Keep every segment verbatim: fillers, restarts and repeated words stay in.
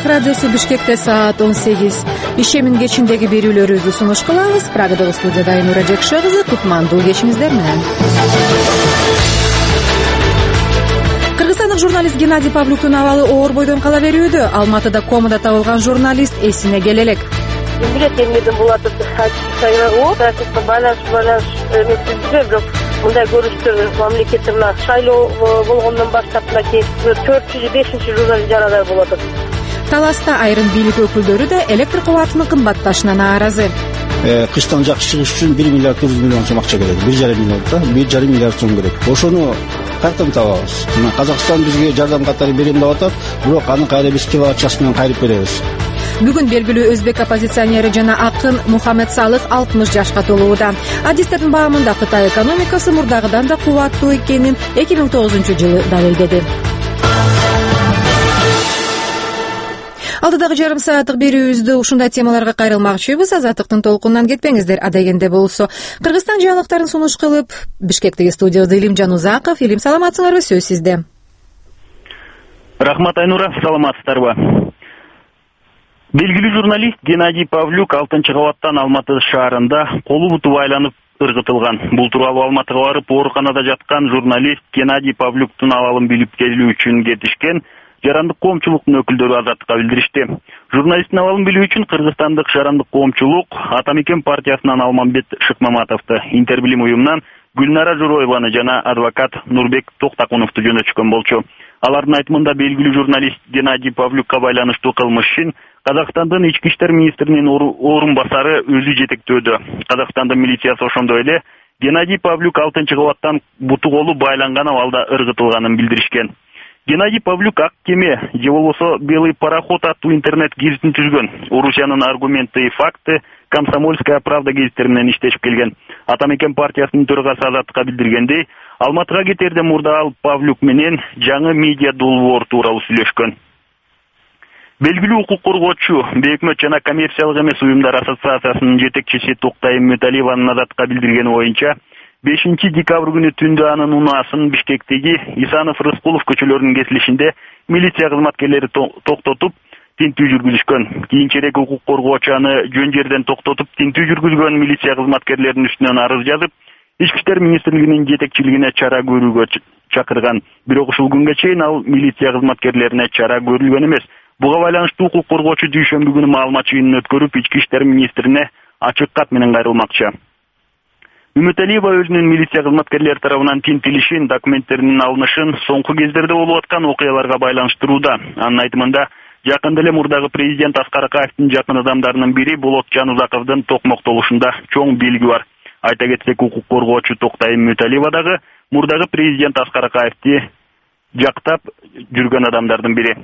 радиосу Бишкекте саат он сегиз. Ишемин кечиндеги берүүлөрүбүздү сунуш кылабыз. Прагадагы студияда Айнура Жекши кызы. Кутмандуу кечиңиздер менен. Кыргызстандык журналист Геннадий Павлюктун абалы оор бойдон кала берүүдө. Алматыда комада табылган журналист эсине келе элек. Билет эмнеден болот сайроо, тасыкка байлаш байлаш эмесизде бирок мындай көрүштөр мамлекетте мына шайлоо болгондон баштап мынакей төртүнчү бешинчи журналист жарадай болот. Таласта айрым бийлик өкүлдөрү да электр кубатынын кымбатташына нааразы. Кыштан жакшы чыгыш үчүн бир миллиард төрт жүз миллион сом акча керек. бир жарым миллиард да, бир жарым миллиард сом керек. Ошону каяктан табабыз? Мына Казакстан бизге жардам катары берем деп атат, бирок аны кайра биз кебап акчасы менен кайрып беребиз. Бүгүн белгилүү өзбек оппозиционери жана акын Мухаммед Салых алтымыш жашка толууда. Адистердин баамында Кытай экономикасы мурдагыдан да кубаттуу экенин эки миң тогузунчу жылы далилдеди. Алдыдагы жарым сааттык берүүбүздү ушундай темаларга кайрылмакчыбыз. Азаттыктын толкунунан кетпеңиздер. Адегенде болсо Кыргызстан жаңылыктарын сунуш кылып, Бишкектеги студиябызда Илимжан Узаков. Илим, саламатсыңарбы? Сөз сизде. Рахмат, Айнура, саламатсыздарбы? Белгилүү журналист Геннадий Павлюк алтынчы кабаттан Алматы шаарында колу буту байланып ыргытылган. Бул тууралуу Алматыга барып ооруканада жаткан журналист Геннадий Павлюктун абалын билип келүү үчүн кетишкен жарандык коомчулуктун өкүлдөрү азаттыкка билдиришти. Журналисттин абалын билүү үчүн кыргызстандык жарандык коомчулук Атамекен партиясынан Алмамбет Шыкмаматовду, Интербилим уюмунан Гүлнара Журоеваны жана адвокат Нурбек Токтакуновду жөнөтүшкөн болчу. Алардын айтымында белгилүү журналист Геннадий Павлюкка байланыштуу кылмыш ишин Казакстандын ички иштер министринин орун басары өзү жетектөөдө. Казакстандын милициясы ошондой эле Геннадий Павлюк алтынчы кабаттан буту колу байланган абалда ыргытылганын билдиришкен. Геннадий Павлюк ак кеме же болбосо белый пароход аттуу интернет гезитин түзгөн. Орусиянын аргументы и факты Комсомольская правда гезиттери менен иштешип келген. Атамекен партиясынын төрагасы азаттыкка билдиргендей, Алматыга кетерде мурда ал Павлюк менен жаңы медиа долбоор тууралуу сүйлөшкөн. Белгилүү укук коргоочу, бейөкмөт жана коммерциялык эмес уюмдар ассоциациясынын жетекчиси Токтайым Мөталиеванын азаттыкка билдиргени боюнча, бешинчи декабрь күнү түндө анын унаасын Бишкектеги Исанов Рыскулов көчөлөрүнүн кесилишинде милиция кызматкерлери токтотуп, тинтүү жүргүзүшкөн. Кийинчерээк укук коргоочу аны жөн жерден токтотуп, тинтүү жүргүзгөн милиция кызматкерлеринин үстүнөн арыз жазып, Ички иштер министрлигинин жетекчилигине чара көрүүгө чакырган. Бирок ушул күнгө чейин ал милиция кызматкерлерине чара көрүлгөн эмес. Буга байланыштуу укук коргоочу дүйшөмбү күнү маалымат жыйынын өткөрүп, Ички иштер министрине ачык кат менен кайрылмакчы. Үмүталиева өзүнүн милиция кызматкерлери тарабынан тинтилишин, документтеринин алынышын соңку кездерде болуп аткан окуяларга байланыштырууда. Анын айтымында, жакында эле мурдагы президент Аскар Акаевдин жакын адамдарынын бири Болот Жанузаковдун токмоктолушунда чоң белги бар. Айта кетсек, укук коргоочу Токтайым Мөталиева дагы мурдагы президент Аскар Акаевди жактап жүргөн адамдардын бири.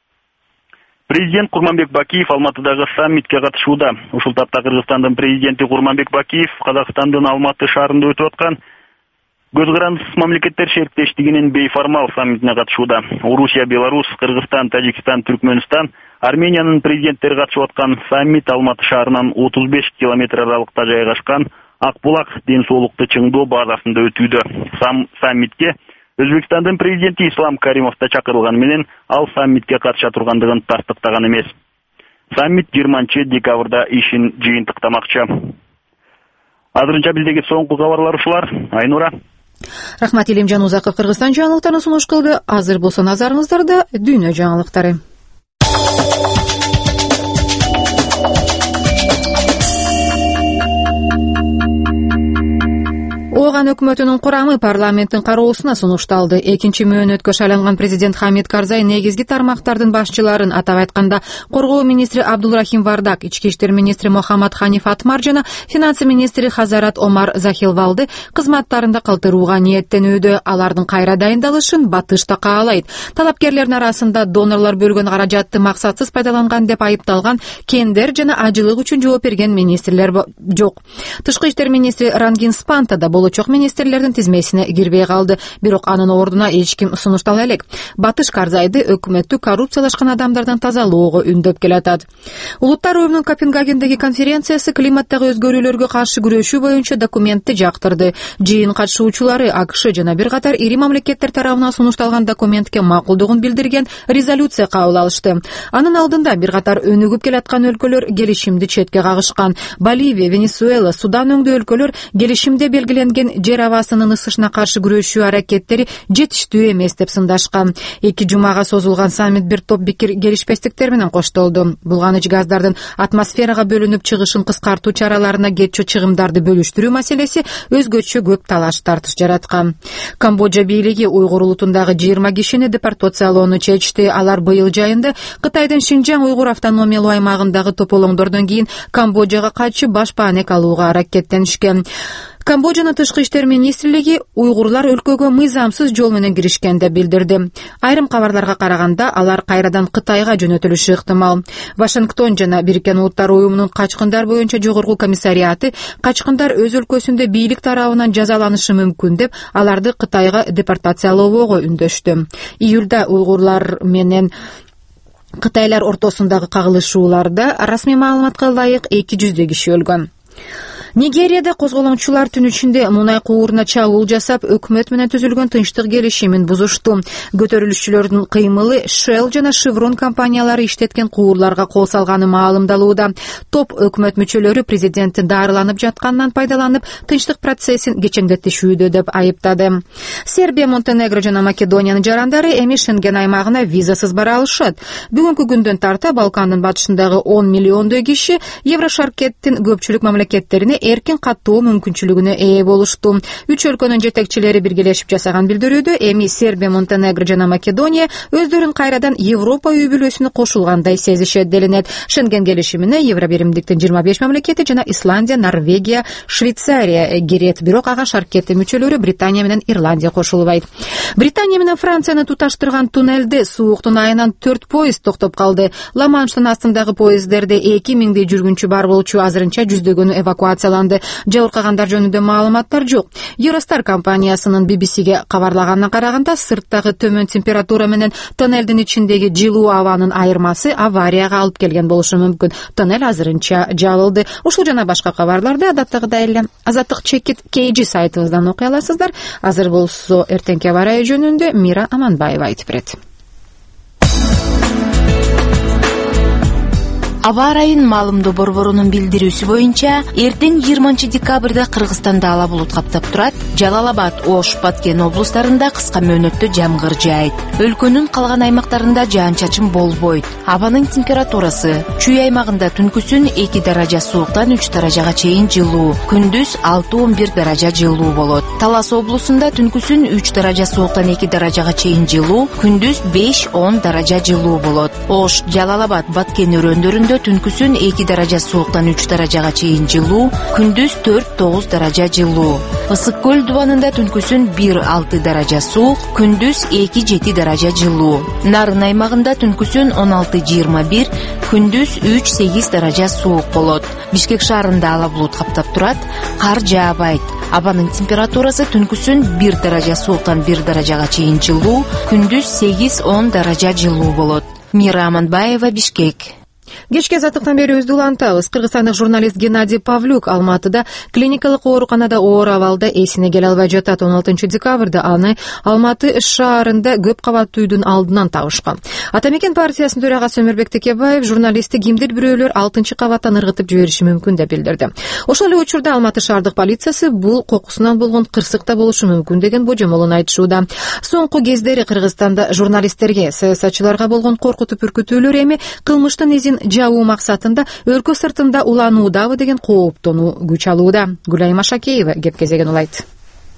Президент Курманбек Бакиев Алматыдагы саммитке катышууда. Ушул тапта Кыргызстандын президенти Курманбек Бакиев Казакстандын Алматы шаарында өтүп аткан көз карандысыз мамлекеттер шериктештигинин бейформал саммитине катышууда. Орусия, Беларусь, Кыргызстан, Тажикстан, Түркмөнстан, Армениянын президенттери катышып аткан саммит Алматы шаарынан отуз беш километр аралыкта жайгашкан Акбулак ден соолукту чыңдоо базасында өтүүдө. Сам саммитке Өзбекстандын президенти Ислам Каримов да чакырылганы менен ал саммитке катыша тургандыгын тастыктаган эмес. Саммит жыйырманчы декабрда ишин жыйынтыктамакчы. Азырынча биздеги соңку кабарлар ушулар. Айнура. Рахмат, Илимжан Узаков Кыргызстан жаңылыктарын сунуш кылды. Азыр болсо назарыңыздарда дүйнө жаңылыктары. Ооган өкмөтүнүн курамы парламенттин кароосуна сунушталды. Экинчи мөөнөткө шайланган президент Хамид Карзай негизги тармактардын башчыларын, атап айтканда, коргоо министри Абдулрахим Вардак, ички иштер министри Мохаммад Ханиф Атмар жана финансы министри Хазарат Омар Захилвалды кызматтарында калтырууга ниеттенүүдө. Алардын кайра дайындалышын Батышта каалайт. Талапкерлердин арасында донорлор бөлгөн каражатты максатсыз пайдаланган деп айыпталган кендер жана ажылык үчүн жооп берген министрлер жок. Тышкы иштер министри Рангин Спанта да болочок министрлердин тизмесине кирбей калды. Бирок анын ордуна эч ким сунуштала элек. Батыш Карзайды өкмөттү коррупциялашкан адамдардан тазалоого үндөп келатат. Улуттар уюмунун Копенгагендеги конференциясы климаттагы өзгөрүүлөргө каршы күрөшүү боюнча документти жактырды. Жыйын катышуучулары АКШ жана бир катар ири мамлекеттер тарабынан сунушталган документке макулдугун билдирген резолюция кабыл алышты. Анын алдында бир катар өнүгүп келаткан өлкөлөр келишимди четке кагышкан. Боливия, Венесуэла, Судан өңдүү өлкөлөр келишимде белгиленген жер абасынын ысышына каршы күрөшүү аракеттери жетиштүү эмес деп сындашкан. Эки жумага созулган саммит бир топ бекер келишпестиктер менен коштолду. Булганыч газдардын атмосферага бөлүнүп чыгышын кыскартуу чараларына кетчү чыгымдарды бөлүштүрүү маселеси өзгөчө көп талаш тартыш жараткан. Камбоджа бийлиги уйгур улутундагы жыйырма кишини депортациялоону чечти. Алар быйыл жайында Кытайдын Шинжаң уйгур автономиялуу аймагындагы тополоңдордон кийин Камбоджага кайтып баш паанек алууга аракеттенишкен. Камбоджанын тышкы иштер министрлиги уйгурлар өлкөгө мыйзамсыз жол менен киришкен деп билдирди. Айрым кабарларга караганда алар кайрадан Кытайга жөнөтүлүшү ыктымал. Вашингтон жана Бириккен Улуттар уюмунун качкындар боюнча жогорку комиссариаты качкындар өз өлкөсүндө бийлик тарабынан жазаланышы мүмкүн деп аларды Кытайга депортациялоого үндөштү. Июлда уйгурлар менен Кытайлар ортосундагы кагылышууларда расмий маалыматка ылайык эки жүздөй киши өлгөн. Нигерияда козголоңчулар түн ичинде мунай кууруна чабуул жасап, өкмөт менен түзүлгөн тынчтык келишимин бузушту. Көтөрүлүшчүлөрдүн кыймылы Shell жана Chevron компаниялары иштеткен куурларга кол салганы маалымдалууда. Топ өкмөт мүчөлөрү президенттин дарыланып жатканынан пайдаланып, тынчтык процессин кечеңдетишүүдө деп айыптады. Сербия, Монтенегро жана Македониянын жарандары эми Шенген аймагына визасыз бара алышат. Бүгүнкү күндөн тарта Балкандын батышындагы он миллиондой киши Еврошаркеттин көпчүлүк мамлекеттерине эркин каттоо мүмкүнчүлүгүнө ээ болушту. Үч өлкөнүн жетекчилери биргелешип жасаган билдирүүдө эми Сербия, Монтенегро жана Македония өздөрүн кайрадан Европа үй бүлөсүнө кошулгандай сезишет делинет. Шенген келишимине Евробиримдиктин жыйырма беш мамлекети жана Исландия, Норвегия, Швейцария кирет, бирок ага шаркетти мүчөлөрү Британия менен Ирландия кошулбайт. Британия менен Францияны туташтырган туннелде сууктун айынан төрт поезд токтоп калды. Ла-Манштын астындагы поезддерде эки миңдей жүргүнчү бар болчу, азырынча жүздөгөнү эвакуация Жабыркагандар жөнүндө маалыматтар жок. Eurostar компаниясынын би би си-ге кабарлаганына караганда, сырттагы төмөн температура менен тоннелдин ичиндеги жылуу абанын айырмасы аварияга алып келген болушу мүмкүн. Тоннель азырынча жабылды. Ушул жана башка кабарларды адаттагыдай эле Азаттык чекит кей джи сайтыбыздан окуй аласыздар. Азыр болсо эртеңки аба ырайы жөнүндө Мира Аманбаева айтып берет. Аба ырайын маалымдоо борборунун билдирүүсү боюнча, эртең жыйырманчы декабрда Кыргызстанда ала булут каптап турат. Жалал-Абад, Ош, Баткен облустарында кыска мөөнөттө жамгыр жаайт. Өлкөнүн калган аймактарында жаан-чачын болбойт. Абанын температурасы Чүй аймагында түнкүсүн эки даража сууктан үч даражага чейин жылуу, күндүз алты он бир даража жылуу болот. Талас облусунда түнкүсүн үч даража сууктан эки даражага чейин жылуу, күндүз беш он даража жылуу болот. Ош, Жалал-Абад, Баткен өрөөндөрүндө түнкүсүн эки даража сууктан үч даражага чейин жылуу, күндүз төрт тогуз даража жылуу. Ысык көл дубанында түнкүсүн бир алты даража суук, күндүз эки жети даража жылуу. Нарын аймагында түнкүсүн он алты жыйырма бир, күндүз үч сегиз даража суук болот. Бишкек шаарында ала булут каптап турат, кар жаабайт. Абанын температурасы түнкүсүн бир даража сууктан бир даражага чейин жылуу, күндүз сегиз он даража жылуу болот. Мира Аманбаева, Бишкек. Кечке азаттыктан бери өздү улантабыз. Кыргызстандык журналист Геннадий Павлюк Алматыда клиникалык ооруканада оор абалда эсине келе албай жатат. он алтынчы декабрда аны Алматы шаарында көп кабаттуу үйдүн алдынан табышкан. Атамекен партиясынын төрагасы Өмүрбек Текебаев журналистти кимдир бирөөлөр алтынчы кабаттан ыргытып жибериши мүмкүн деп билдирди. Ошол эле учурда Алматы шаардык полициясы бул кокусунан болгон кырсыкта болушу мүмкүн деген божомолун айтышууда. Соңку кездери Кыргызстанда журналисттерге, саясатчыларга болгон коркутуп үркүтүүлөр эми кылмыштын изин жабуу максатында өлкө сыртында улануудабы деген кооптонуу күч алууда. Гүлайым Ашакеева кеп кезеген улайт.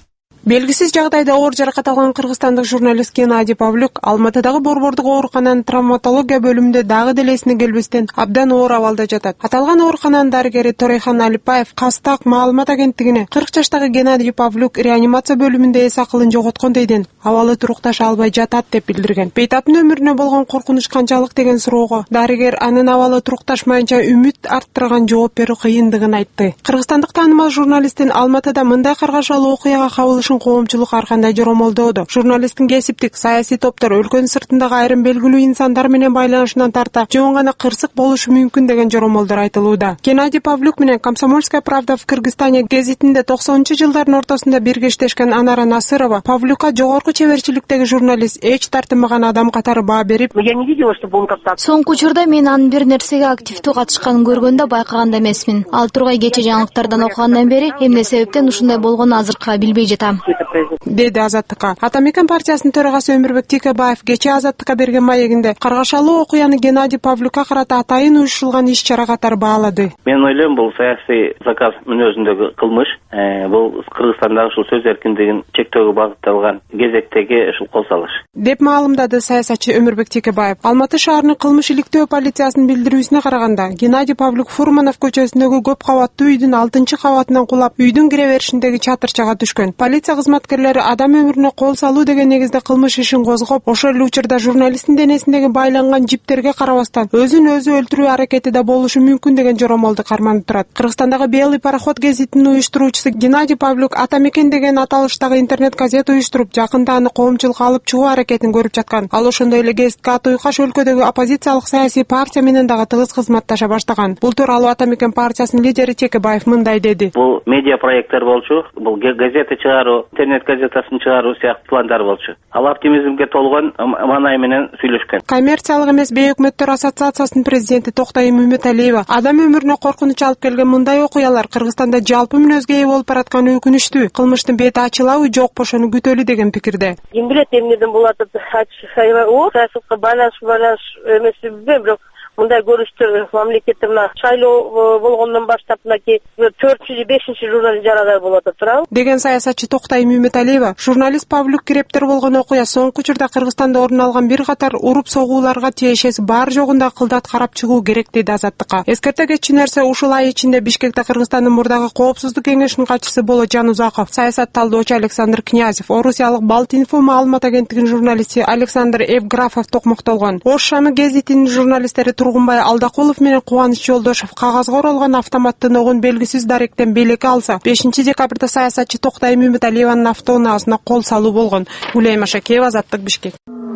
Белгисиз жагдайда оор жаракат алган кыргызстандык журналист Геннадий Павлюк Алматыдагы Борбордук оорукананын травматология бөлүмүндө дагы деле эсине келбестен абдан оор абалда жатат. Аталган оорукананын дарыгери Торайхан Алипаев Кастак маалымат агенттигине кырк жаштагы Геннадий Павлюк реанимация бөлүмүндө эс акылын жоготкон дейден абалы турукташа албай жатат деп билдирген. Бейтаптын өмүрүнө болгон коркунуч канчалык деген суроого дарыгер анын абалы турукташмайынча үмүт арттырган жооп берүү кыйындыгын айтты. Кыргызстандык таанымал журналисттин Алматыда мындай каргашалуу окуяга кабылышын коомчулук ар кандай жоромолдоодо. Журналисттин кесиптик, саясий топтор өлкөнүн сыртындагы айрым белгилүү инсандар менен байланышынан тарта жөн гана кырсык болушу мүмкүн деген жоромолдор айтылууда. Геннадий Павлюк менен Комсомольская правда в Кыргызстане гезитинде токсонунчу жылдардын ортосунда биргештешкен Анара Насырова Павлюкка жогорку чеберчиликтеги журналист, эч тартынбаган адам катары баа берип, я не видела, чтобы он как-то. Соңку учурда мен анын бир нерсеге активдүү катышканын көргөндө байкаган да эмесмин. Ал тургай кече жаңылыктардан окугандан бери эмне себептен ушундай болгонун азыркы билбей жатам, деди Азаттыкка. Атамекен партиясынын төрагасы Өмүрбек Текебаев кече Азаттыкка берген маегинде каргашалуу окуяны Геннадий Павлюкка карата атайын уюштурулган иш-чара катары баалады. Мен ойлойм, бул саясий заказ мүнөзүндөгү кылмыш. Бул Кыргызстандагы ушул сөз эркиндигин чектөөгө багытталган кезектеги ушул кол салыш, деп маалымдады саясатчы Өмүрбек Текебаев. Алматы шаарынын кылмыш иликтөө полициясынын билдирүүсүнө караганда, Геннадий Павлюк Фурманов көчөсүндөгү көп кабаттуу үйдүн алтынчы кабатынан кулап, үйдүн кире беришиндеги чатырчага түшкөн. Полиция кызматкерлери адам өмүрүнө кол салуу деген негизде кылмыш ишин козгоп, ошол эле учурда журналисттин денесиндеги байланган жиптерге карабастан өзүн өзү өлтүрүү аракети да болушу мүмкүн деген жоромолду карманып турат. Кыргызстандагы Белый пароход гезитинин уюштуруучусу Геннадий Павлюк Атамекен деген аталыштагы интернет газет уюштуруп, жакында аны коомчулукка алып чыгуу аракетин көрүп жаткан. Ал ошондой эле гезитке аты уйкаш өлкөдөгү оппозициялык саясий партия менен дагы тыгыз кызматташа баштаган. Бул тууралуу Атамекен партиясынын лидери Текебаев мындай деди. Бул медиа проекттер болчу, бул газета чыгаруу, интернет газетасын чыгаруу сыяктуу пландар болчу. Ал оптимизмге толгон маанай менен сүйлөшкөн. Коммерциялык эмес бейөкмөттөр ассоциациясынын президенти Токтай Мөмөталиева адам өмүрүнө коркунуч алып келген мындай окуялар Кыргызстанда жалпы мүнөзгө ээ болуп баратканы өкүнүчтүү. Кылмыштын бети ачылабы, жокпу, ошону күтөлү деген пикирде. Ким билет эмнеден болот деп айтышайбы. О, саясатка байланыш байланыш эмес билбейм, бирок мындай көрүштөр мамлекетте мына шайлоо болгондон баштап мынакей төртүнчү, бешинчи журналист жарадар болот деп турабы, деген саясатчы Токтай Мөмөталиева. Журналист Павлюк кирептер болгон окуя соңку учурда Кыргызстанда орун алган бир катар уруп согууларга тиешеси бар жогунда кылдат карап чыгуу керек деди Азаттыкка. Эскерте кетчү нерсе, ушул ай ичинде Бишкекте Кыргызстандын мурдагы коопсуздук кеңешинин катчысы Болот Жанузаков, саясат талдоочу Александр Князев, Орусиялык Балтинфо маалымат агенттигинин журналисти Александр Евграфов токмоктолгон. Ош Шамы гезитинин журналисттери Тургунбай Алдакулов менен Кубаныч Жолдошов кагазга оролгон автоматтуу ногун белгисиз даректен белекке алса, бешинчи декабрда саясатчы Токтай Мөмөталиеванын автоунаасына кол салуу болгон. Гулей Машакеева, Азаттык, Бишкек.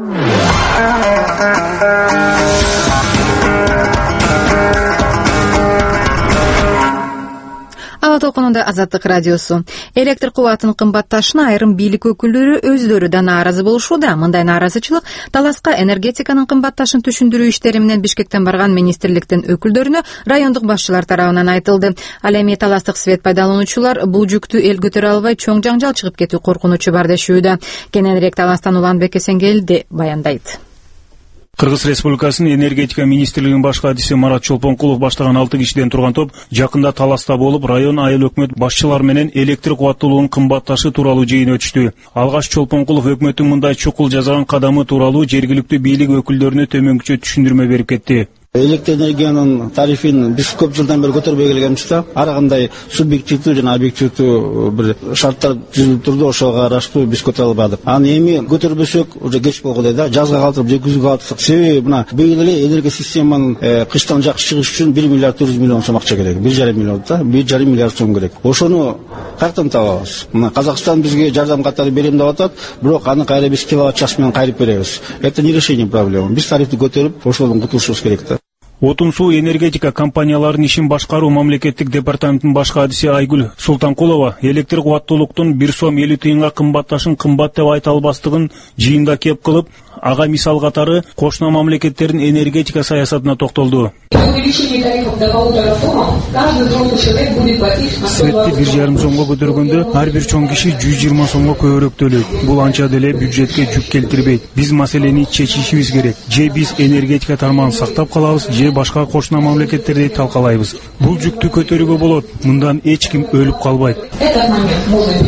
Ала толкунунда Азаттык радиосу. Электр кубатынын кымбатташына айрым бийлик өкүлдөрү өздөрү да нааразы болушууда. Мындай нааразычылык Таласка энергетиканын кымбатташын түшүндүрүү иштери менен Бишкектен барган министрликтин өкүлдөрүнө райондук башчылар тарабынан айтылды. Ал эми Таластык свет пайдалануучулар бул жүктү эл көтөрө албай чоң жаңжал чыгып кетүү коркунучу бар дешүүдө. Кененирээк Таластан Уланбек Эсенгелди баяндайт. Кыргыз Республикасынын энергетика министрлигинин баш катчысы Марат Чолпонкулов баштаган алты кишиден турган топ жакында Таласта болуп, район айыл өкмөт башчылары менен электр кубаттуулугунун кымбатташы тууралуу жыйын өтүштү. Алгач Чолпонкулов өкмөттүн мындай чукул жасаган кадамы тууралуу жергиликтүү бийлик өкүлдөрүнө төмөнкүчө түшүндүрмө берип кетти. Электр энергиянын тарифин биз көп жылдан бери көтөрбөй келгенбиз да. Ар кандай субъективдүү жана объективдүү бир шарттар түзүлүп турду, ошого караштуу биз көтөрө албадык. Аны эми көтөрбөсөк уже кеч болгон да, жазга калтырып же күзгө калтырсак. Себеби мына быйыл эле энергия системанын кыштан жакшы чыгыш үчүн бир миллиард төрт жүз миллион сом акча керек. бир жарым миллиард да, бир жарым миллиард сом керек. Ошону каяктан табабыз? Мына Казакстан бизге жардам катары берем деп атат, бирок аны кайра биз киловатт час менен кайрып беребиз. Это не решение проблемы. Биз тарифти көтөрүп, ошодон кутулушубуз керек да. Отун суу энергетика компанияларынын ишин башкаруу мамлекеттик департаментинин баш катчысы Айгүл Султанкулова электр кубаттуулуктун бир сом элүү тыйынга кымбатташын кымбат деп айта албастыгын жыйында кеп кылып, ага мисал катары кошуна мамлекеттердин энергетика саясатына токтолду. Светти бир жарым сомго көтөргөндө ар бир чоң киши жүз жыйырма сомго көбүрөөк төлөйт. Бул анча деле бюджетке жүк келтирбейт. Биз маселени чечишибиз керек. Же биз энергетика тармагын сактап калабыз, же башка кошуна мамлекеттерди талкалайбыз. Бул жүктү көтөрүүгө болот. Мындан эч ким өлүп калбайт.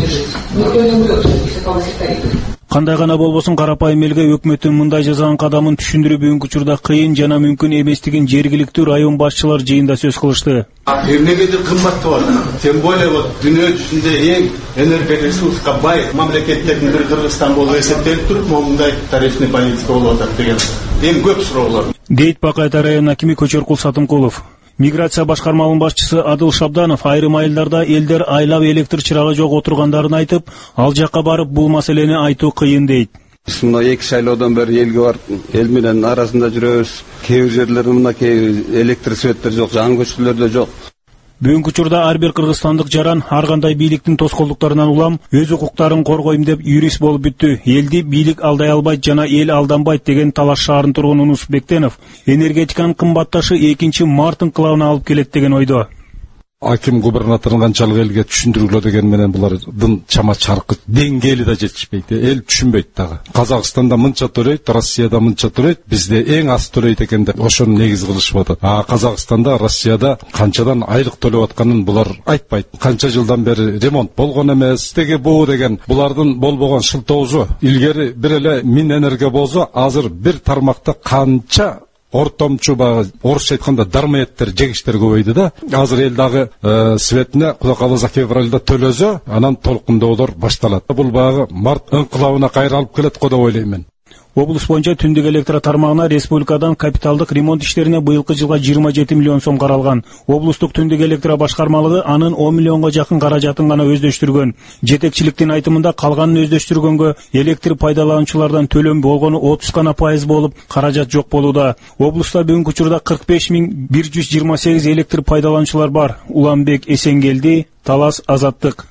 Кандай гана болбосун карапайым элге өкмөттүн мындай жасаган кадамын түшүндүрүү бүгүнкү учурда кыйын жана мүмкүн эместигин жергиликтүү район башчылары жыйында сөз кылышты. Эмнегедир кымбаттап атат. Тем более вот дүйнө жүзүндө эң энергоресурска бай мамлекеттердин бири Кыргызстан болуп эсептелип туруп, мындай тарифный политика болуп атат деген эң көп суроолор. Дейт Бакайта район акими Көчөркул Сатымкулов. Миграция башкармалыгынын башчысы Адыл Шабданов айрым айылдарда элдер айлап электр чырагы жок отургандарын айтып, ал жакка барып бул маселени айтуу кыйын дейт. Мына эки шайлоодон бери элге барып, эл менен арасында жүрөбүз. Кээ бир жерлерде мынакей электр светтер жок, жаңы көчөлөрдө жок. Бүгүнкү учурда ар бир кыргызстандык жаран ар кандай бийликтин тоскоолдуктарынан улам өз укуктарын коргойм деп юрист болуп бүттү. Элди бийлик алдай албайт жана эл алданбайт деген Талаш шаарынын тургуну Унус Бектенов энергетиканын кымбатташы экинчи март инкылабына алып келет деген ойдо. Аким губернаторун канчалык элге түшүндүргүлө деген менен булардын чама чаркы деңгээли да жетишпейт. Эл түшүнбөйт дагы. Казакстанда мынча төлөйт, Россияда мынча төлөйт, бизде эң аз төлөйт экен деп ошону негиз кылышып атат. А Казакстанда, Россияда канчадан айлык төлөп атканын булар айтпайт. Канча жылдан бери ремонт болгон эмес, теге буу деген булардын болбогон шылтоозу. Илгери бир эле Минэнерго болсо, азыр бир тармакта канча ортомчу багы орусча айтканда дармаеттер, жегиштер көбөйдү да. Азыр эл дагы светине кудай кааласа февралда төлөсө, анан толкундоолор башталат. Бул багы март инкылабына кайра алып келет го деп ойлойм мен. Облус боюнча түндүк электр тармагына республикадан капиталдык ремонт иштерине быйылкы жылга жыйырма жети миллион сом каралган. Облустук түндүк электр башкармалыгы анын он миллионго жакын каражатын гана өздөштүргөн. Жетекчиликтин айтымында калганын өздөштүргөнгө электр пайдалануучулардан төлөм болгону отуз гана пайыз болуп, каражат жок болууда. Облуста бүгүнкү учурда кырк беш миң бир жүз жыйырма сегиз электр пайдалануучулар бар. Уламбек Эсенгелди, Талас Азаттык.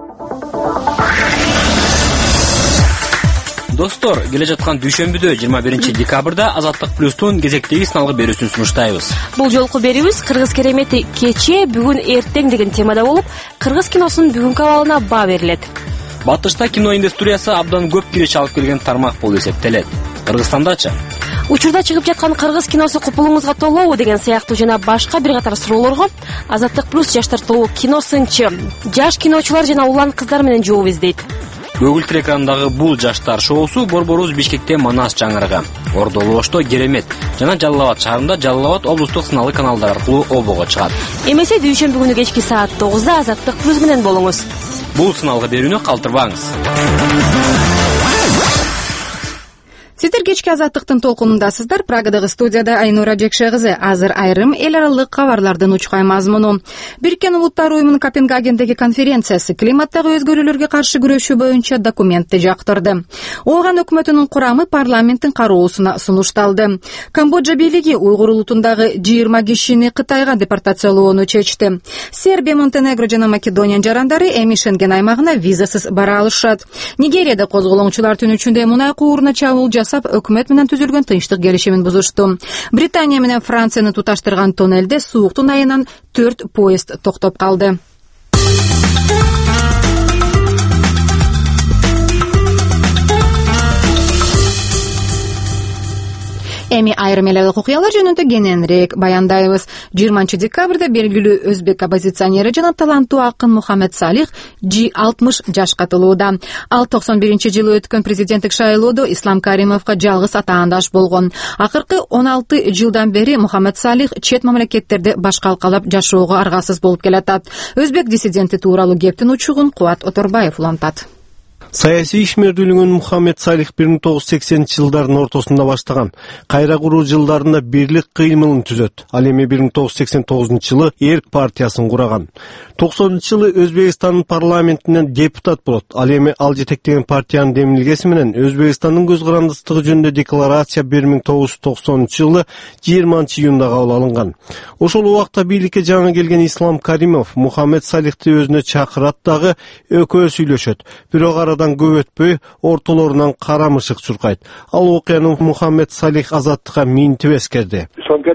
Достор, келе жаткан дүйшөмбүдө жыйырма биринчи декабрда Азаттык плюстун кезектеги сыналгы берүүсүн сунуштайбыз. Бул жолку берүүбүз Кыргыз керемети кече, бүгүн, эртең деген темада болуп, кыргыз киносунун бүгүнкү абалына баа берилет. Батышта кино индустриясы абдан көп киреше алып келген тармак болуп эсептелет. Кыргызстандачы? Учурда чыгып жаткан кыргыз киносу купулуңузга толобу деген сыяктуу жана башка бир катар суроолорго Азаттык плюс жаштар тобу киносынчы, жаш киночулар жана улан кыздар менен жооп издейт. Көгүлтүр экранындагы бул жаштар шоусу Борборубуз Бишкекте Манас жаңырыгы, Ордолу Ошто Керемет жана Жалал Абад шаарында Жалал Абад облустук сыналгы каналдар аркылуу обого чыгат. Эмесе дүйшөмбү күнү кечки саат тогузда Азаттык плюс менен болуңуз. Бул сыналгы берүүнү калтырбаңыз. Сиздер кечки Азаттыктын толкунундасыздар. Прагадагы студияда Айнура Жекше кызы. Азыр айрым эл аралык кабарлардын учкай мазмуну. Бириккен Улуттар уюмунун Копенгагендеги конференциясы климаттагы өзгөрүүлөргө каршы күрөшүү боюнча документти жактырды. Ооган өкмөтүнүн курамы парламенттин кароосуна сунушталды. Камбоджа бийлиги уйгур улутундагы жыйырма кишини Кытайга депортациялоону чечти. Сербия, Монтенегро жана Македониянын жарандары эми Шенген аймагына визасыз бара алышат. Нигерияда козголоңчулар түнү ичинде мунай кууруна чабуул жасап, өкмөт менен түзүлгөн тынчтык келишимин бузушту. Британия менен Францияны туташтырган тоннелде сууктун айынан төрт поезд токтоп калды. Эми айрым эл окуялар жөнүндө кененирээк баяндайбыз. жыйырманчы декабрда белгилүү өзбек оппозиционери жана таланттуу акын Мухаммед Салих алтымыш жашка толууда. Ал токсон биринчи жылы өткөн президенттик шайлоодо Ислам Каримовго жалгыз атаандаш болгон. Акыркы он алты жылдан бери Мухаммед Салих чет мамлекеттерде башкалкалап жашоого аргасыз болуп келатат. Өзбек диссиденти тууралуу кептин учугун Кубат Оторбаев улантат. Саясий ишмердүүлүгүн Мухаммед Салих бир миң тогуз жүз сексенинчи жылдардын ортосунда баштаган. Кайра куруу жылдарында бирлик кыймылын түзөт. Ал эми бир миң тогуз жүз сексен тогузунчу жылы Эрк партиясын кураган. токсонунчу жылы Өзбекстандын парламентинен депутат болот. Ал эми ал жетектеген партиянын демилгеси менен Өзбекстандын көз карандысыздыгы жөнүндө декларация бир миң тогуз жүз токсонунчу жылы жыйырманчы июнда кабыл алынган. Ошол убакта бийликке жаңы келген Ислам Каримов Мухаммед Салихти өзүнө чакырат дагы экөө сүйлөшөт. Бирок арадан көп өтпөй ортолорунан кара мышык чуркайт. Ал окуяны Мухаммед Салих Азаттыкка минтип эскерди. Ислам Каримов ишке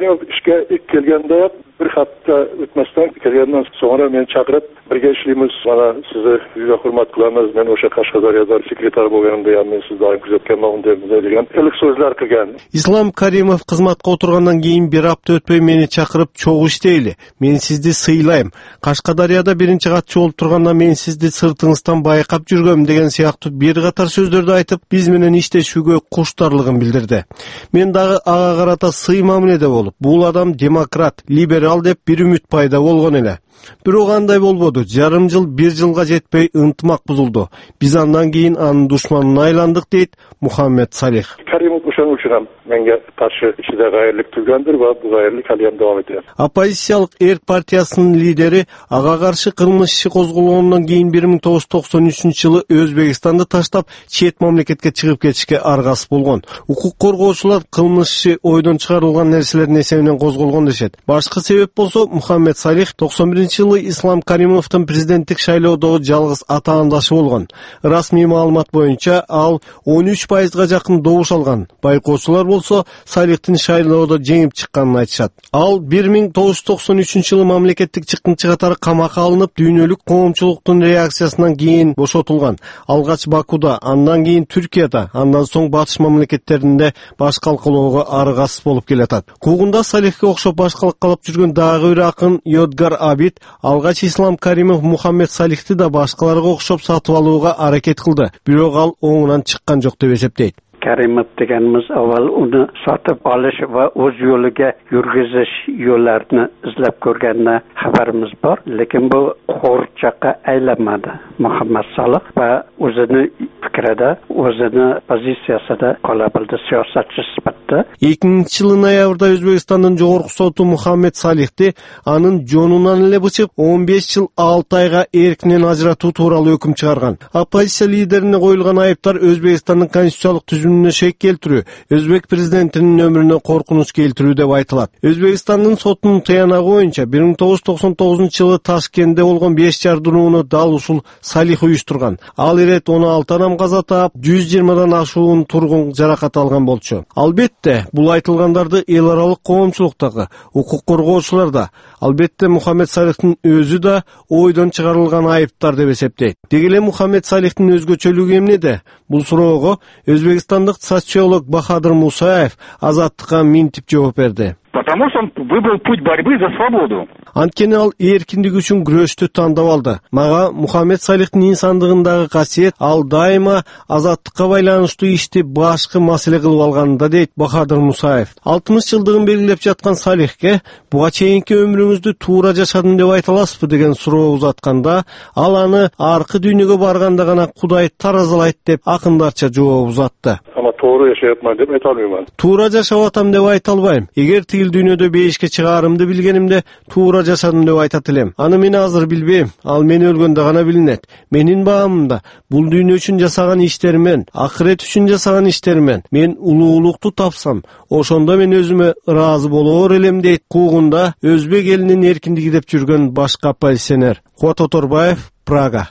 Президентке ilk kelgende bir hafta ötmesden kelgenden sonra beni çağırıp birge işleyimiz. Bana sizi yüze hürmet kılamız. Ben oşa Kaşgadar'da sekreter bolganımda yani siz daim күзөткөн магындырды деген ilk sözler kılgan. İslam Karimov kızmatqa oturgandan keyin bir hafta ötpöy meni çakırıp çoğu işteyli. Men sizdi sıylayım. Kaşgadar'da birinci katçı olup turganda men sizdi sırtыңыздан bayqap жүрgөм деген сыяктуу bir qatar сөздөрдү айтып, биз менен иштешүүгө куштарлыгын билдирди. Мен дагы ага карата сый мамиледе болуп, бул адам демократ, либерал деп bir үмүт пайда болгон эле. Бирок андай болбоду. Жарым жыл, bir жылга жетпей ынтымак бузулду. Биз андан кийин анын душманына айландык дейт Мухаммед Салих. Karimov ошон үчүн менге каршы ишиде гайырлык түзгөндүр ва бул гайырлык алем давам этет. Оппозициялык Эрк партиясынын лидери ага каршы кылмыш иши козголгондон кийин bir ming тогуз жүз токсон үчүнчү жылы Өзбекстанды таштап чет мамлекетке чыгып кетишке аргасы болгон. Укук коргоочулар кылмыш иши ойдон чыгарылган нерселердин эсебинен козголгон дешет. Башкы себеп болсо Мухаммед Салих токсон биринчи жылы Ислам Каримовдун президенттик шайлоодогу жалгыз атаандашы болгон. Расмий маалымат боюнча ал он үч пайызга жакын добуш алган. Байкоочулар болсо Салихтин шайлоодо жеңип чыкканын айтышат. Ал bir ming тогуз жүз токсон үчүнчү жылы мамлекеттик чыккынчы катары камакка алынып, дүйнөлүк коомчулуктун реакциясынан кийин бошотулган. Алгач Бакуда, андан кийин Түркияда, андан соң батыш мамлекеттеринде баш калкалоого аргасыз болуп келатат. Куугунда Салихке окшоп баш калкалап жүргөн дагы бир акын Йодгар Абид алгач Ислам Каримов Мухаммед Салихти да башкаларга окшоп сатып алууга аракет кылды. Бирок ал оңунан чыккан жок деп эсептейт. Karimov deganimiz avval uni sotib olish va o'z yo'liga yurgizish yo'llarini izlab ko'rgandan xabarimiz bor, lekin bu qo'rchoqqa aylanmadi. Muhammad Salih va o'zini fikrida, o'zini pozitsiyasida qola bildi siyosatchi sifatida. эки миңинчи жылы ноябрда Өзбекстандын жогорку соту Мухаммед Салихти анын жонунан эле бычып он беш жыл алты айга эркинен ажыратуу тууралуу өкүм чыгарган. Оппозиция лидерине коюлган айыптар Өзбекстандын конституциялык түзүмүнө шек келтирүү, Өзбек президентинин өмүрүнө коркунуч келтирүү деп айтылат. Өзбекстандын сотунун тыянагы боюнча bir ming тогуз жүз токсон тогузунчу жылы Ташкентте болгон беш жардырууну дал ушул Салих уюштурган. Ал ирет он алты адам каза таап, жүз жыйырмадан ашуун тургун жаракат алган болчу. Албетте, бул айтылгандарды эл аралык коомчулуктагы укук коргоочулар да, албетте Мухаммед Салихтин өзү да ойдон чыгарылган айыптар деп эсептейт. Деги эле Мухаммед Салихтин өзгөчөлүгү эмнеде? Бул суроого Өзбекстандык социолог Бахадыр Мусаев Азаттыкка минтип жооп берди. Потому что он выбрал путь борьбы за свободу. Анткени ал эркиндик үчүн күрөштү тандап алды. Мага Мухаммед Салихтин инсандыгындагы касиет ал дайыма азаттыкка байланыштуу ишти башкы маселе кылып алганында дейт Бахадыр Мусаев. алтымыш жылдыгын белгилеп жаткан Салихке буга чейинки өмүрүңүздү туура жашадым деп айта аласызбы деген суроо узатканда, ал аны аркы дүйнөгө барганда гана Кудай таразалайт деп акындарча жооп узатты. Ama doğru yaşayapman деп айта албайм. Туура жашап атам деп айта албайм. Эгер тигил дүйнөдө бейишке чыгарымды билгенимде туура жашадым деп айтат элем. Аны мен азыр билбейм. Ал мен өлгөндө гана билинет. Менин баамымда бул дүйнө үчүн жасаган иштеримен, ахирет үчүн жасаган иштеримен мен улуулукту тапсам, ошондо мен өзүмө ыраазы болоор элем дейт куугунда өзбек элинин эркиндиги деп жүргөн башкы оппозиционер Куат Оторбаев, Прага.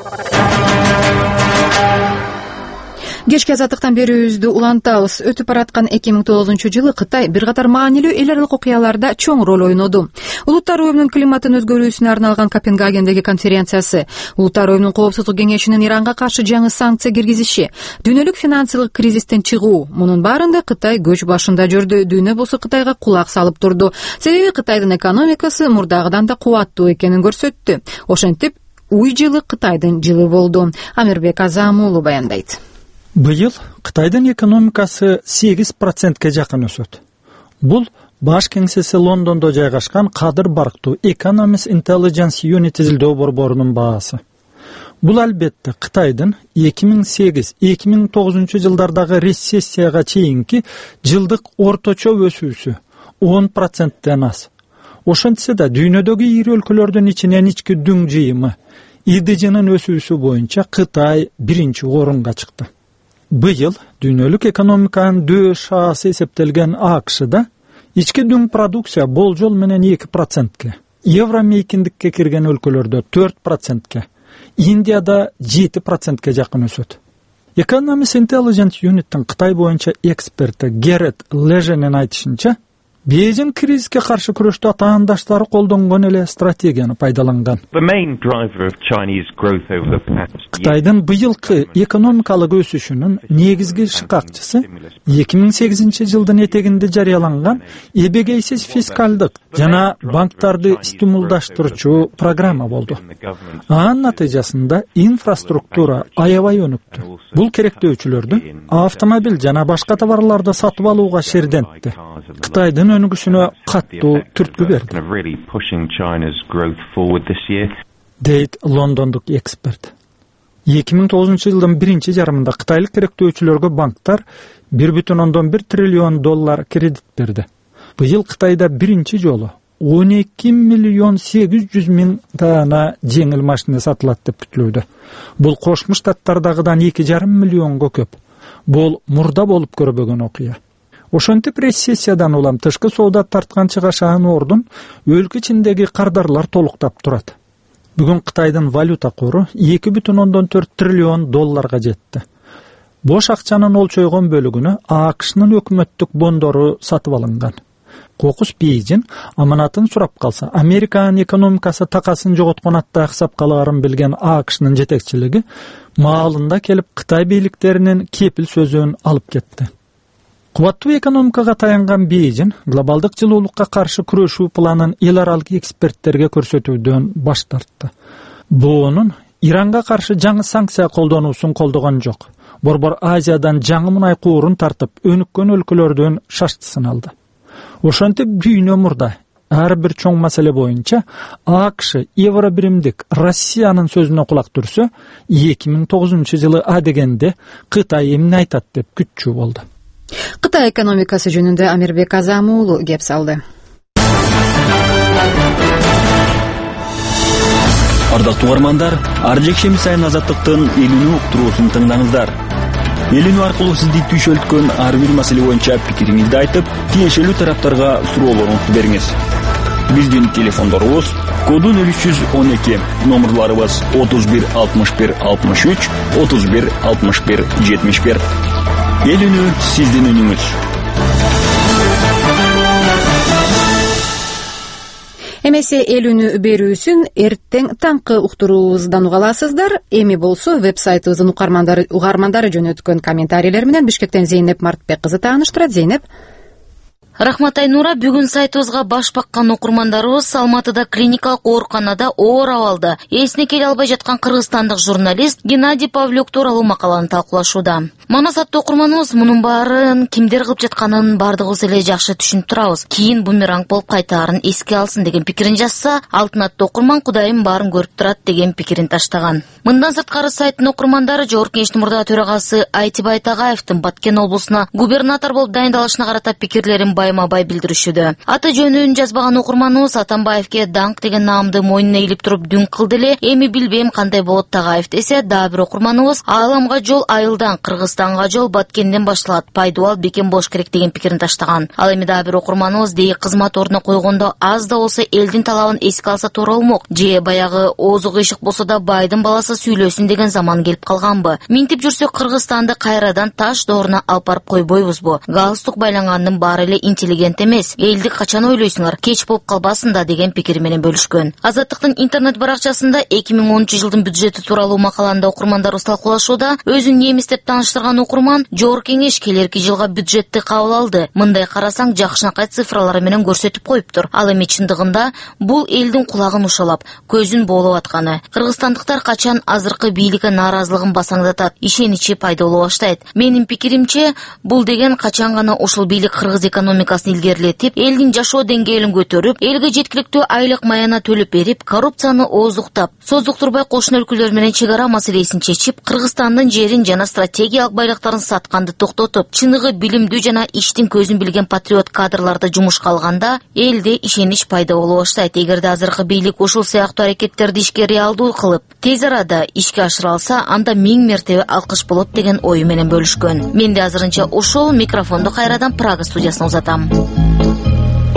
Кечки азаттыктан берүүбүздү улантабыз. Өтүп бараткан эки миң тогузунчу жылы Кытай бир катар маанилүү эл аралык окуяларда чоң роль ойноду. Улуттар уюмунун климаттын өзгөрүүсүнө арналган Копенгагендеги конференциясы, Улуттар уюмунун коопсуздук кеңешинин Иранга каршы жаңы санкция киргизиши, дүйнөлүк финансылык кризистен чыгуу, мунун баарында Кытай көч башында жүрдү. Дүйнө болсо Кытайга кулак салып турду. Себеби Кытайдын экономикасы мурдагыдан да кубаттуу экенин көрсөттү. Ошентип, уй жылы Кытайдын жылы болду. Амирбек Азамуулу баяндайт. Быйыл Кытайдын экономикасы сегиз процентке жакын өсөт. Бул баш кеңсеси Лондондо жайгашкан кадыр барктуу Economist Intelligence Unit изилдөө борборунун баасы. Бул албетте Кытайдын эки миң сегиз — эки миң тогузунчу жылдардагы рецессияга чейинки жылдык орточо өсүүсү он проценттен аз. Ошентсе да дүйнөдөгү ири өлкөлөрдүн ичинен ички дүң жыйымы И Д Ж'нын өсүүсү боюнча Кытай биринчи орунга чыкты. Быйыл дүйнөлүк экономиканын дөш шаасы эсептелген АКШда ички дүң продукция болжол менен эки процентке, евро мейкиндикке кирген өлкөлөрдө төрт процентке, Индияда жети процентке жакын өсөт. Economist Intelligence Unit'тин Кытай боюнча эксперти Герет Леженин айтышынча, Бейжің кризиске каршы күрөштө атаандаштары колдонгон эле стратегияны пайдаланган. Кытайдын быйылкы экономикалык өсүшүнүн негизги шыкакчысы эки миң сегизинчи жылдын этегинде жарыяланган эбегейсиз фискалдык жана банктарды стимулдаштырчу программа болду. Анын натыйжасында инфраструктура аябай өнүктү. Бул керектөөчүлөрдү автомобиль жана башка товарларды сатып алууга шердентти. Кытайдын өнүгүшүнө каттуу түрткү берди, дейт лондондук эксперт. эки миң тогузунчу жылдын биринчи жарымында кытайлык керектөөчүлөргө банктар бир бүтүн ондон бир триллион доллар кредит берди. Быйыл Кытайда биринчи жолу он эки миллион сегиз жүз миң даана жеңил машина сатылат деп күтүлүүдө. Бул Кошмо Штаттардагыдан эки жарым миллионго көп. Бул мурда болуп көрбөгөн окуя. Ошентип рецессиядан улам тышкы соода тарткан чыгашаан ордун өлкө ичиндеги кардарлар толуктап турат. Бүгүн Кытайдын валюта кору эки бүтүн ондон төрт триллион долларга жетти. Бош акчанын олчойгон бөлүгүнө АКШнын өкмөттүк бондору сатып алынган. Кокус Бейжин аманатын сурап калса, Американын экономикасы такасын жоготкон атта аксап калаарын билген АКШнын жетекчилиги маалында келип Кытай бийликтеринин кепил сөзүн алып кетти. Кубаттуу экономикага таянган Бейжин глобалдык жылуулукка каршы күрөшүү планын эл аралык эксперттерге көрсөтүүдөн баш тартты. Буунун Иранга каршы жаңы санкция колдонуусун колдогон жок. Борбор Азиядан жаңы мунай куурун тартып, өнүккөн өлкөлөрдөн шаштысын алды. Ошентип дүйнө мурда ар бир чоң маселе боюнча АКШ евро биримдик Россиянын сөзүнө кулак түрсө, эки миң тогузунчу жылы а дегенде Кытай эмне айтат деп күтчү болду. Кытай экономикасы жөнүндө Амирбек Азам уулу кеп салды. Ардактуу угармандар, ар жекшемби сайын Азаттыктын элүүнү уктуруусун тыңдаңыздар. Элүүнү аркылуу сизди түйшөлткөн ар бир маселе боюнча пикириңизди айтып, тиешелүү тараптарга суроолоруңузду бериңиз. Биздин телефондорубуз коду нөл үч жүз он эки, номерларыбыз отуз бир алтымыш бир алтымыш үч, отуз бир алтымыш бир жетимиш бир. Эл үнү сиздин үнүңүз. Эмесе эл үнү берүүсүн эртең таңкы уктуруубуздан уга аласыздар. Эми болсо веб-сайтыбыздын угармандары угармандары жөнөткөн комментарийлер менен Бишкектен Зейнеп Мартбек кызы тааныштырат. Зейнеп. Рахмат Айнура, бүгүн сайтыбызга баш баккан окурмандарыбыз Алматыда клиникалык ооруканада оор абалда эсине келе албай жаткан кыргызстандык журналист Геннадий Павлюк тууралуу макаланы талкуулашууда. Манас аттуу окурманыбыз мунун баарын кимдер кылып жатканын бардыгыбыз эле жакшы түшүнүп турабыз. Кийин бумеранг болуп кайтаарын эске алсын деген пикирин жазса, Алтын аттуу окурман Кудайым баарын көрүп турат деген пикирин таштаган. Мындан сырткары сайттын окурмандары Жогорку Кеңештин мурдагы төрагасы Айтибай Тагаевдин Баткен облусуна губернатор болуп дайындалышына карата пикирлерин байма-бай билдиришүүдө. Аты жөнүн жазбаган окурманыбыз Атамбаевке даңк деген наамды мойнуна илип туруп дүң кылды эле, эми билбейм кандай болот Тагаев десе, дагы бир окурманыбыз Ааламга жол Айылдан, Кыргызстанга жол Баткенден башталат, пайдубал бекем болуш керек деген пикирин таштаган. Ал эми дагы бир окурманыбыз дейи кызмат ордуна койгондо аз да болсо элдин талабын эске алса туура болмок. Же баягы оозу кыйшык болсо да байдын баласы сүйлөсүн деген заман келип калганбы? Минтип жүрсөк Кыргызстанды кайрадан таш дооруна алып барып койбойбузбу? Галстук байлангандын баары эле интеллигент эмес. Элди качан ойлойсуңар, кеч болуп калбасын да деген пикир менен бөлүшкөн. Азаттыктын интернет баракчасында эки миң онунчу жылдын бюджети тууралуу макаланда окурмандарыбыз талкуулашууда. Өзүн немис деп тааныштырган окурман Жогорку Кеңеш келерки жылга бюджетти кабыл алды. Мындай карасаң жакшынакай цифралары менен көрсөтүп коюптур. Ал эми чындыгында бул элдин кулагын ушалап, көзүн боолоп атканы. Кыргызстандыктар качан азыркы бийликке нааразылыгын басаңдатат, ишеничи пайда боло баштайт. Менин пикиримче, бул деген качан гана ушул бийлик кыргыз экономикасын илгерилетип, элдин жашоо деңгээлин көтөрүп, элге жеткиликтүү айлык маяна төлөп берип, коррупцияны ооздуктап, создуктурбай кошуна өлкөлөр менен чек ара маселесин чечип, Кыргызстандын жерин жана стратегиялык байлыктарын сатканды токтотуп, чыныгы билимдүү жана иштин көзүн билген патриот кадрларды жумушка алганда, элде ишенич пайда боло баштайт. Эгерде азыркы бийлик ушул сыяктуу аракеттерди ишке реалдуу кылып, тез арада ишке ашыра алса, анда миң мертебе алкыш болот деген ою менен бөлүшкөн. Менде азырынча ушул. Микрофонду кайрадан Прага студиясына узатам.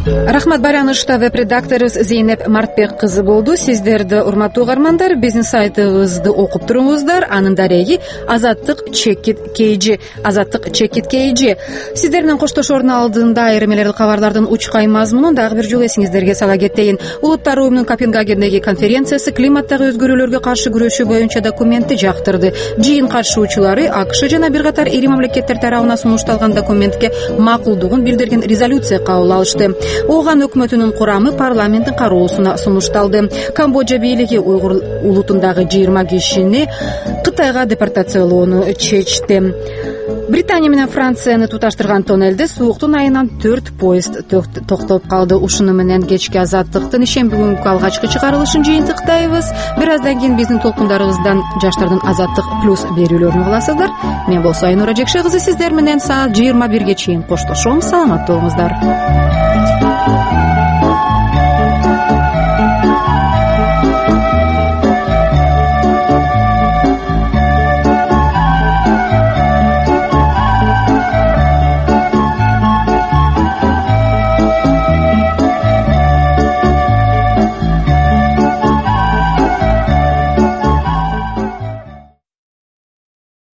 рахмат. Байланышта веб редакторубуз Зейнеп Мартбек кызы болду. Сиздерди урматтуу угармандар, биздин сайтыбызды окуп туруңуздар. Анын дареги азаттык чекит kg азаттык чекит kg. Сиздер менен коштошоордун алдында айрым эле кабарлардын учкай мазмунун дагы бир жолу эсиңиздерге сала кетейин. Улуттар уюмунун Копенгагендеги конференциясы климаттагы өзгөрүүлөргө каршы күрөшүү боюнча документти жактырды. Жыйын катышуучулары АКШ жана бир катар ири мамлекеттер тарабынан сунушталган документке макулдугун билдирген резолюция кабыл алышты. Ооган өкмөтүнүн курамы парламенттин кароосуна сунушталды. Камбоджа бийлиги уйгур улутундагы жыйырма кишини Кытайга депортациялоону чечти. Британия менен Францияны туташтырган тоннелде сууктун айынан төрт поезд токтоп калды. Ушуну менен кечки азаттыктын ишемби күнгү алгачкы чыгарылышын жыйынтыктайбыз. Бир аздан кийин биздин толкундарыбыздан жаштардын азаттык плюс берүүлөрүн угасыздар. Мен болсо Айнура Жекше кызы сиздер менен саат жыйырма бирге чейин коштошом. Саламатта болуңуздар.